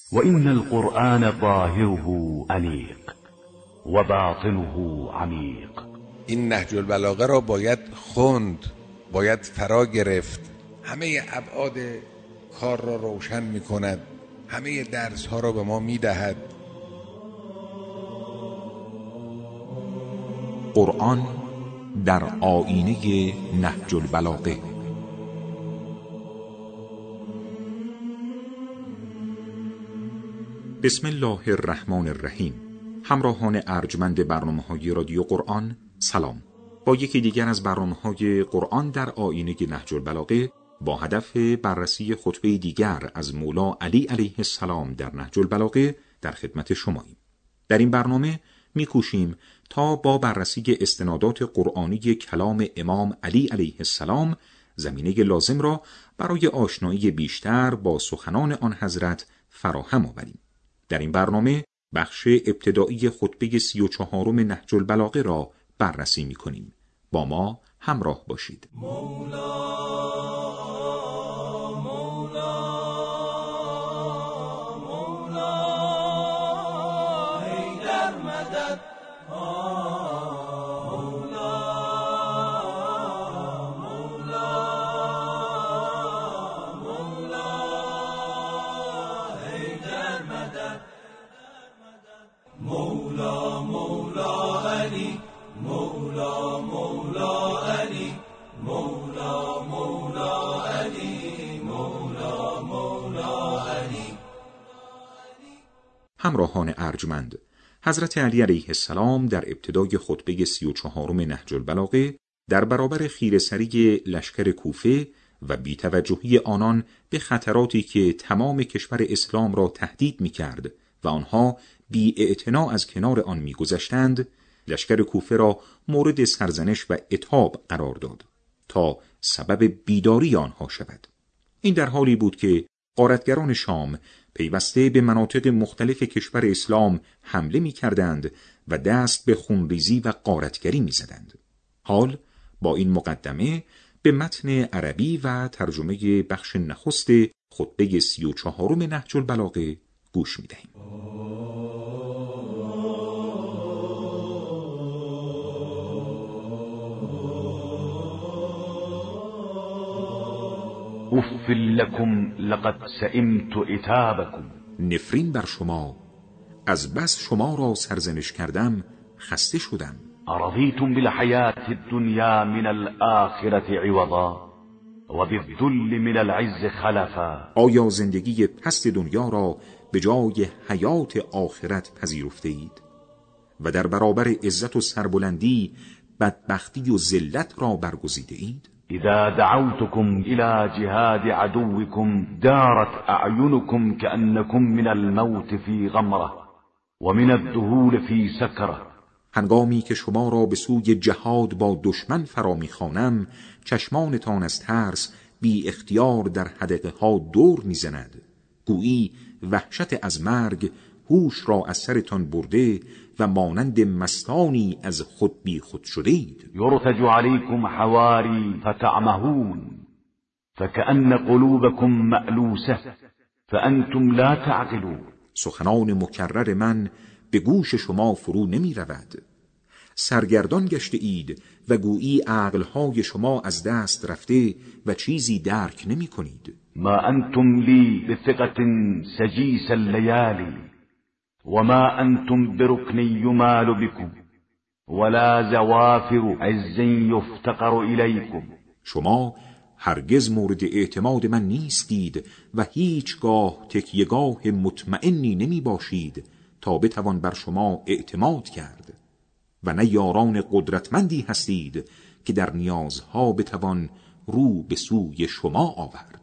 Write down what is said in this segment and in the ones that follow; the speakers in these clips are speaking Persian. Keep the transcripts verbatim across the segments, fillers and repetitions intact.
وإن القرآن ظاهره أنيق و باطنه عمیق. این نهج البلاغه را باید خوند، باید فرا گرفت. همه ابعاد کار را روشن می کند، همه درس ها را به ما می دهد. قرآن در آیینه نهج البلاغه. بسم الله الرحمن الرحیم. همراهان ارجمند برنامه‌های رادیو قرآن، سلام. با یکی دیگر از برنامه‌های قرآن در آیینه نهج البلاغه با هدف بررسی خطبه دیگر از مولا علی علیه السلام در نهج البلاغه در خدمت شماییم. در این برنامه می‌کوشیم تا با بررسی استنادات قرآنی کلام امام علی علیه السلام زمینه لازم را برای آشنایی بیشتر با سخنان آن حضرت فراهم آوریم. در این برنامه بخش ابتدایی خطبه سی و چهارم نهج البلاغه را بررسی می‌کنیم. با ما همراه باشید. مولا همراهان ارجمند، حضرت علی علیه السلام در ابتدای خطبه سی و چهارم نهج البلاغه در برابر خیره‌سری لشکر کوفه و بی‌توجهی آنان به خطراتی که تمام کشور اسلام را تهدید می‌کرد و آنها بی‌اعتنا از کنار آن می‌گذشتند، لشکر کوفه را مورد سرزنش و عتاب قرار داد تا سبب بیداری آنها شود. این در حالی بود که غارتگران شام پیوسته به مناطق مختلف کشور اسلام حمله می کردند و دست به خونریزی و غارتگری می زدند. حال با این مقدمه به متن عربی و ترجمه بخش نخست خطبه سی و چهارم نهج البلاغه گوش می دهیم. اف لکم لقد سئمت عتابکم. نفرین بر شما، از بس شما را سرزنش کردم خسته شدم. ارضیتم بالحیاة الدنیا من الآخرة عوضا و بالذل من العز خلفا. آیا زندگی پست دنیا را به جای حیات آخرت پذیرفته اید و در برابر عزت و سربلندی بدبختی و ذلت را برگزیده اید؟ اذا دعوتكم الى جهاد عدوكم دارت اعینكم كأنكم من الموت في غمره ومن الذهول في سكره. هنگامی که شما را به سوی جهاد با دشمن فرا می‌خوانم، چشمانتان از ترس بی اختیار در حدقه ها دور می‌زند، گویی وحشت از مرگ هوش را از سرتان برده و مانند مستانی از خود بی خود شدید. یرتج علیکم حواری فتعمهون فکأن قلوبکم مألوسه فانتم لا تعقلون. سخنان مکرر من به گوش شما فرو نمی رود. سرگردان گشته اید و گویی عقلهای شما از دست رفته و چیزی درک نمی کنید. ما انتم لی بثقة سجیس اللیالی وما انتم بركن يمال بكم ولا زوافر عز يفتقر الیکم. شما هرگز مورد اعتماد من نیستید و هیچگاه تکیه‌گاه مطمئنی نمی باشید تا بتوان بر شما اعتماد کرد و نه یاران قدرتمندی هستید که در نیازها بتوان رو به سوی شما آورد.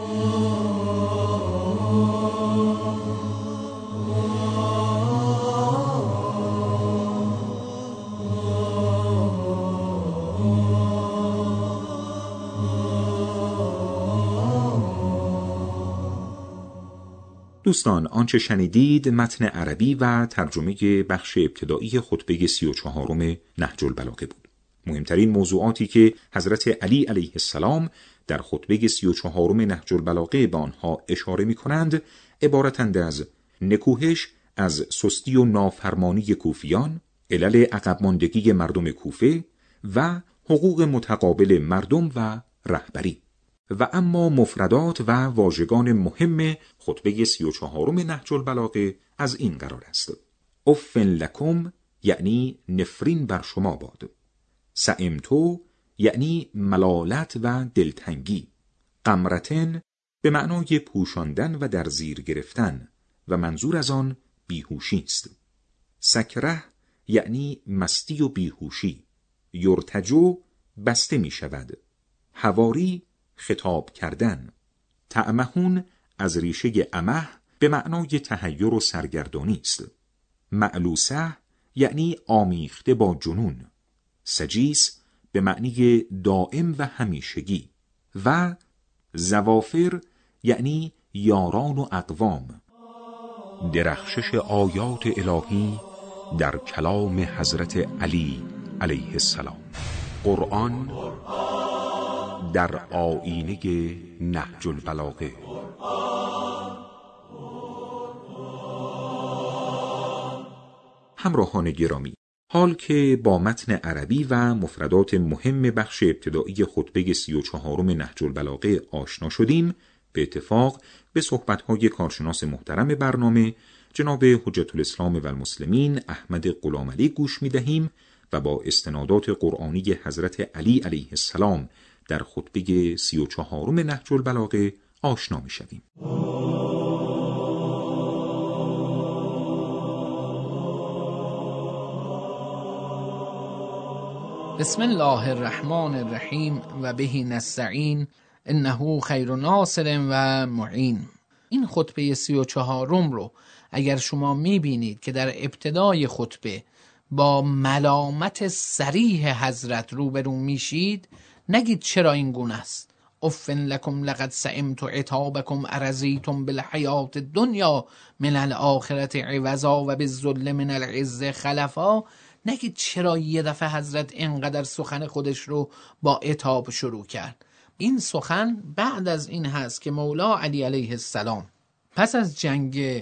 دوستان، آنچه شنیدید متن عربی و ترجمه بخش ابتدایی خطبه سی و چهارم نهج البلاغه بود. مهمترین موضوعاتی که حضرت علی علیه السلام در خطبه سی و چهارم نهج البلاغه به آنها اشاره می کنند عبارتند از نکوهش از سستی و نافرمانی کوفیان، علل عقب ماندگی مردم کوفه و حقوق متقابل مردم و رهبری. و اما مفردات و واژگان مهم خطبه سی و چهارم نهج البلاغه از این قرار است: اف لکم یعنی نفرین بر شما باد، سئمتو یعنی ملالت و دلتنگی، قمرتن به معنای پوشاندن و در زیر گرفتن و منظور از آن بیهوشی است، سکره یعنی مستی و بیهوشی، یرتجو بسته می شود، حواری خطاب کردن، تعمهون از ریشه امه به معنای تحیر و سرگردانی است، معلوسه یعنی آمیخته با جنون، سجیس به معنی دائم و همیشگی و زوافر یعنی یاران و اقوام. درخشش آیات الهی در کلام حضرت علی علیه السلام. قرآن در آیینه نهج البلاغه. همراهان گرامی، حال که با متن عربی و مفردات مهم بخش ابتدایی خطبه سی و چهارم نهج البلاغه آشنا شدیم، به اتفاق به صحبت‌های کارشناس محترم برنامه جناب حجت الاسلام و المسلمین احمد غلامعلی گوش می‌دهیم و با استنادات قرآنی حضرت علی علیه السلام در خطبه سی و چهارم نهج البلاغه آشنا می‌شویم. بسم الله الرحمن الرحیم و به نستعین انه خیر ناصر و معین. این خطبه سی و چهارم رو اگر شما میبینید که در ابتدای خطبه با ملامت صریح حضرت روبرو میشید، نگید چرا این گونه است. افن لکم لقد سئمت عتابکم ارضیتم بالحیات الدنیا من الاخرة عوضا و بالذل من العز خلفا. نگید چرا یه دفعه حضرت اینقدر سخن خودش رو با عتاب شروع کرد. این سخن بعد از این هست که مولا علی علیه السلام پس از جنگ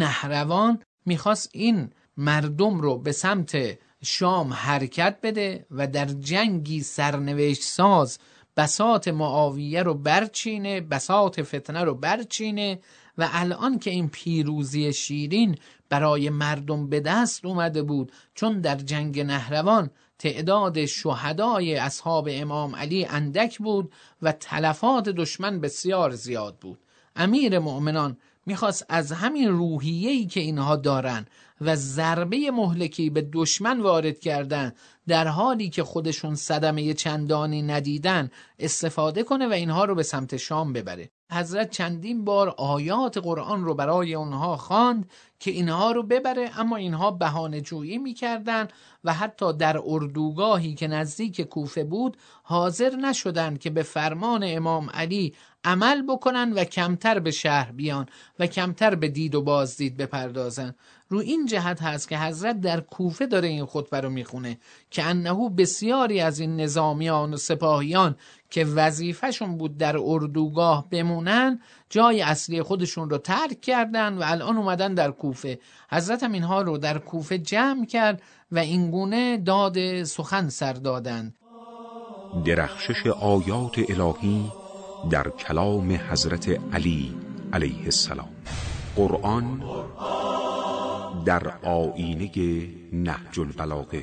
نهروان میخواست این مردم رو به سمت شام حرکت بده و در جنگی سرنوشت ساز بساط معاویه رو برچینه، بساط فتنه رو برچینه و الان که این پیروزی شیرین برای مردم به دست اومده بود، چون در جنگ نهروان تعداد شهدای اصحاب امام علی اندک بود و تلفات دشمن بسیار زیاد بود، امیر مؤمنان میخواست از همین روحیه‌ای که اینها دارن و ضربه مهلکی به دشمن وارد کردن در حالی که خودشون صدمه چندانی ندیدن استفاده کنه و اینها رو به سمت شام ببره. حضرت چندین بار آیات قرآن رو برای اونها خواند که اینها رو ببره، اما اینها بهانه جویی میکردن و حتی در اردوگاهی که نزدیک کوفه بود حاضر نشدن که به فرمان امام علی عمل بکنن و کمتر به شهر بیان و کمتر به دید و بازدید بپردازن. رو این جهت هست که حضرت در کوفه داره این خطبه رو میخونه که انه بسیاری از این نظامیان و سپاهیان که وظیفهشون بود در اردوگاه بمونن جای اصلی خودشون رو ترک کردن و الان اومدن در کوفه. حضرت هم اینها رو در کوفه جمع کرد و اینگونه داد سخن سر دادند. درخشش آیات الهی در کلام حضرت علی علیه السلام. قرآن در آیینه نهج البلاغه.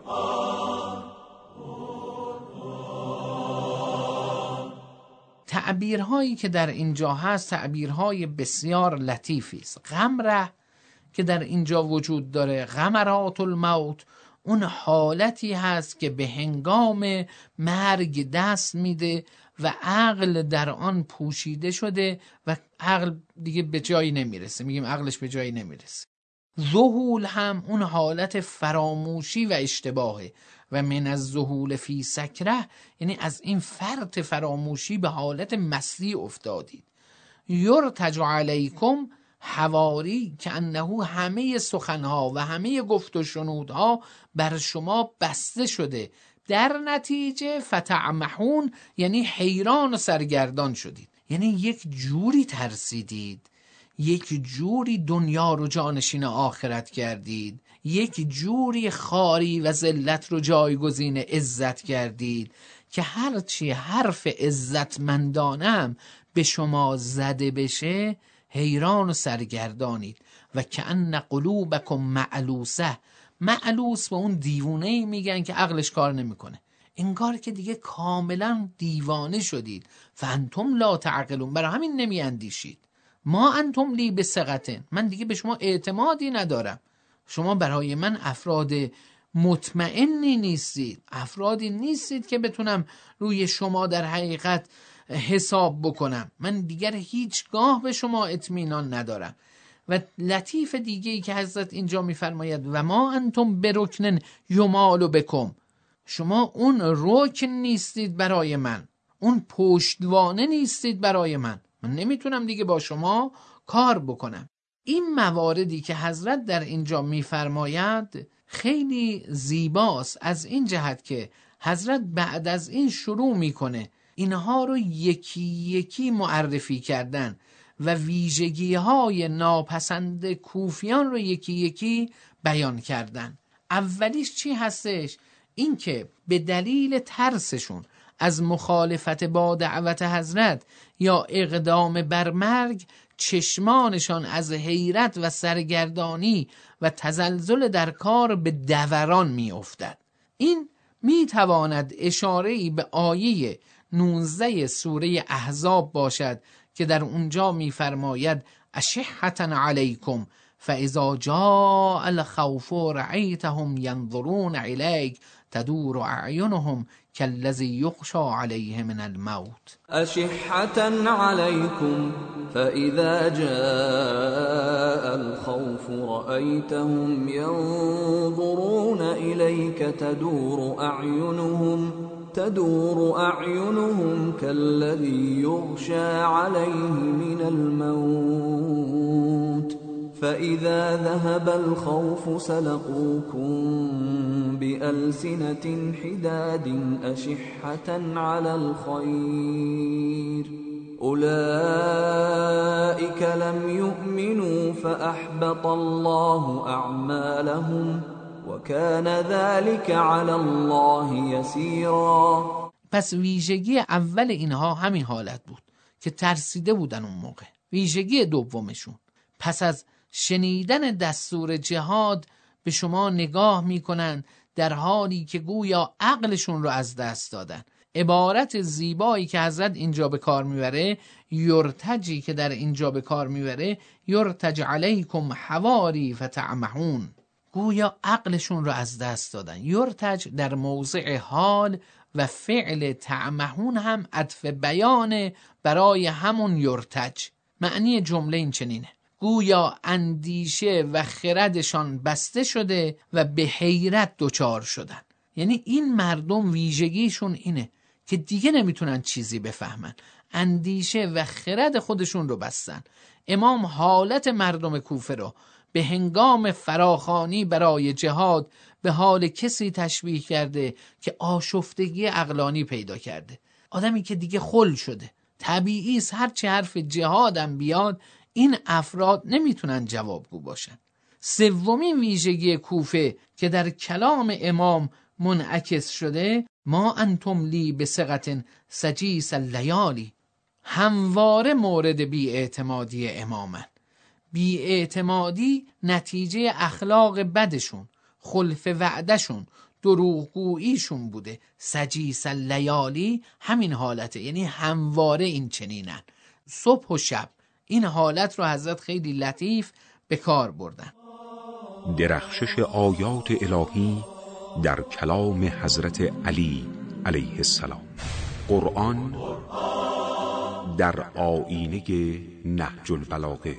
تعبیرهایی که در اینجا هست تعبیرهای بسیار لطیفی است. غمره که در اینجا وجود داره، غمرات الموت، اون حالتی هست که به هنگام مرگ دست میده و عقل در آن پوشیده شده و عقل دیگه به جایی نمیرسه، میگیم عقلش به جایی نمیرسه. ذهول هم اون حالت فراموشی و اشتباهه و من از ذهول فی سکره یعنی از این فرط فراموشی به حالت مستی افتادید. یرتج علیکم حواری که انه همه سخنها و همه گفت و شنودها بر شما بسته شده، در نتیجه فتعمحون یعنی حیران و سرگردان شدید، یعنی یک جوری ترسیدید، یک جوری دنیا رو جانشین آخرت کردید، یک جوری خاری و ذلت رو جایگزین عزت کردید که هرچی حرف عزتمندانم به شما زده بشه حیران و سرگردانید. و کأن قلوبکم معلوسه، معلوس به اون دیوونه‌ای میگن که عقلش کار نمیکنه، انگار که دیگه کاملا دیوانه شدید. فانتم لا تعقلون، برای همین نمی اندیشید. ما انتم لی بثقة، من دیگه به شما اعتمادی ندارم، شما برای من افراد مطمئنی نیستید، افرادی نیستید که بتونم روی شما در حقیقت حساب بکنم، من دیگر هیچگاه به شما اطمینان ندارم. و لطیف دیگه ای که حضرت اینجا میفرماید و ما انتم برکن یمال بکم، شما اون رکن نیستید برای من، اون پشتوانه نیستید برای من، من نمیتونم دیگه با شما کار بکنم. این مواردی که حضرت در اینجا میفرماید خیلی زیباست، از این جهت که حضرت بعد از این شروع میکنه اینها رو یکی یکی معرفی کردن و ویژگی های ناپسند کوفیان رو یکی یکی بیان کردن. اولیش چی هستش؟ این که به دلیل ترسشون از مخالفت با دعوت حضرت یا اقدام بر مرگ چشمانشان از حیرت و سرگردانی و تزلزل در کار به دوران می افتد. این می تواند اشاره‌ای به آیه نوزده سوره احزاب باشد که در اونجا می فرماید اشحة علیکم فاذا جاء الخوف رأیتهم ینظرون الیک تدور اعینهم كالذي يخشى عليه من الموت. أشحة عليكم فإذا جاء الخوف رأيتهم ينظرون إليك تدور أعينهم تدور أعينهم كالذي يغشى عليه من الموت فإذا ذهب الخوف سلقوكم بألسنة حداد أشحة على الخير أولئك لم يؤمنوا فأحبط الله أعمالهم وكان ذلك على الله يسيرا. پس ویژگی اول اینها همین حالت بود که ترسیده بودن اون موقع. ویژگی دومشون پس از شنیدن دستور جهاد به شما نگاه میکنن در حالی که گویا عقلشون رو از دست دادن. عبارت زیبایی که حضرت اینجا به کار میبره، یرتجی که در اینجا به کار میبره، یرتج علیکم حواری فتعمحون، گویا عقلشون رو از دست دادن. یرتج در موضع حال و فعل تعمحون هم عطف بیانه برای همون یرتج. معنی جمله این چنینه: گویا اندیشه و خردشان بسته شده و به حیرت دچار شدن. یعنی این مردم ویژگیشون اینه که دیگه نمیتونن چیزی بفهمن، اندیشه و خرد خودشون رو بستن. امام حالت مردم کوفه رو به هنگام فراخوانی برای جهاد به حال کسی تشبیه کرده که آشفتگی عقلانی پیدا کرده، آدمی که دیگه خل شده. طبیعی است هرچی حرف جهادم بیاد این افراد نمیتونن جوابگو باشن. سومین ویژگی کوفه که در کلام امام منعکس شده، ما انتم لی بثقة سجیس اللیالی، همواره مورد بی‌اعتمادی امامن. بی‌اعتمادی نتیجه اخلاق بدشون، خلف وعدشون، دروغگوییشون بوده. سجیس اللیالی همین حالته، یعنی همواره این چنینن، صبح و شب. این حالت رو حضرت خیلی لطیف به کار بردن. درخشش آیات الهی در کلام حضرت علی علیه السلام. قرآن در آیینه نهج البلاغه.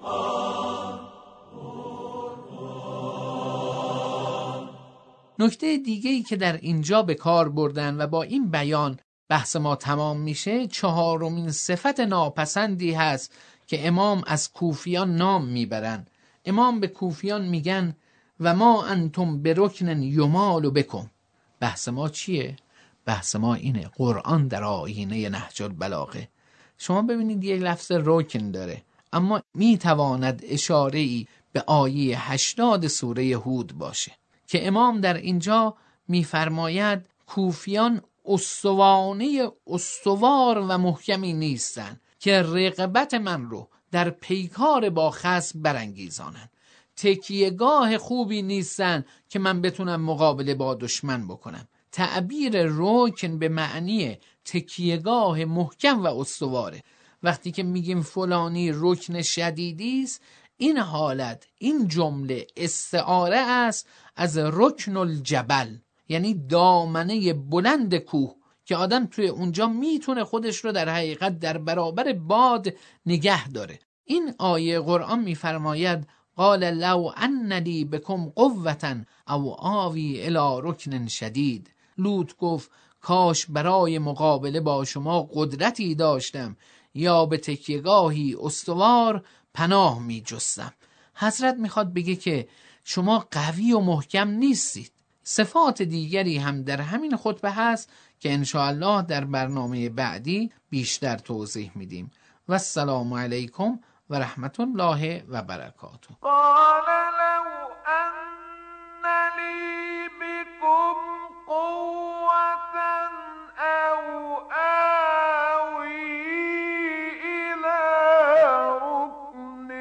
نکته دیگه‌ای که در اینجا به کار بردن و با این بیان بحث ما تمام میشه، چهارمین صفت ناپسندی هست که امام از کوفیان نام میبرن. امام به کوفیان میگن و ما انتم برکن یمال بکم. بحث ما چیه؟ بحث ما اینه، قرآن در آیینه نهج البلاغه. شما ببینید یک لفظ رکن داره، اما می تواند اشاره‌ای به آیه هشتاد سوره هود باشه که امام در اینجا می‌فرماید کوفیان استوانه استوار و محکمی نیستند که رغبت من رو در پیکار با خصم برانگیزانند، تکیهگاه خوبی نیستن که من بتونم مقابله با دشمن بکنم. تعبیر رکن به معنی تکیهگاه محکم و استواره. وقتی که میگیم فلانی رکن شدیدی است، این حالت، این جمله استعاره است از رکن الجبل، یعنی دامنه بلند کوه که آدم توی اونجا میتونه خودش رو در حقیقت در برابر باد نگه داره. این آیه قرآن میفرماید قال لو ان لی بکم قوة او آوی الی رکن شدید. لوط گفت کاش برای مقابله با شما قدرتی داشتم یا به تکیهگاهی استوار پناه می جستم. حضرت میخواد بگه که شما قوی و محکم نیستید. صفات دیگری هم در همین خطبه هست که انشاءالله در برنامه بعدی بیشتر توضیح میدیم. و السلام علیکم و رحمت الله و برکاته. قال لو ان لی بكم قوة او آوی الى ركن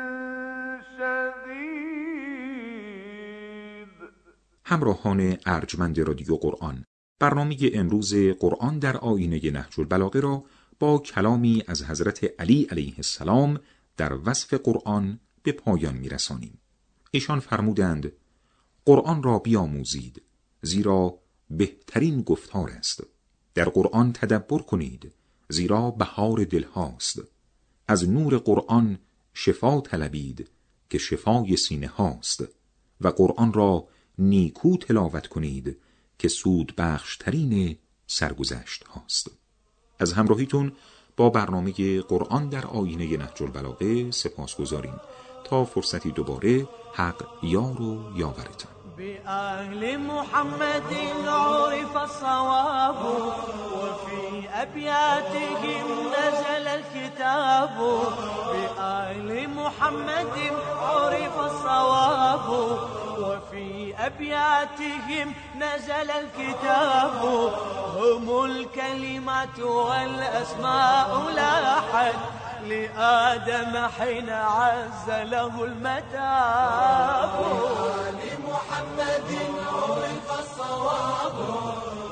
شدید. همراهان ارجمند رادیو قرآن، برنامه امروز قرآن در آیینه نهج البلاغه را با کلامی از حضرت علی علیه السلام در وصف قرآن به پایان می‌رسانیم. ایشان فرمودند قرآن را بیاموزید زیرا بهترین گفتار است. در قرآن تدبر کنید زیرا بهار دلهاست. از نور قرآن شفا طلبید که شفای سینه هاست و قرآن را نیکو تلاوت کنید که سود بخشترین سرگذشت هاست. از همراهیتون با برنامه قرآن در آیینه نهج البلاغه سپاس گذاریم. تا فرصتی دوباره، حق یار و یاورتان. بأهل محمد عرف الصواب وفي أبياتهم نزل الكتاب. بأهل محمد عرف الصواب وفي أبياتهم نزل الكتاب. هم الكلمات والأسماء لاحت لآدم حين عز له المتاب. لمحمد عرف الصواب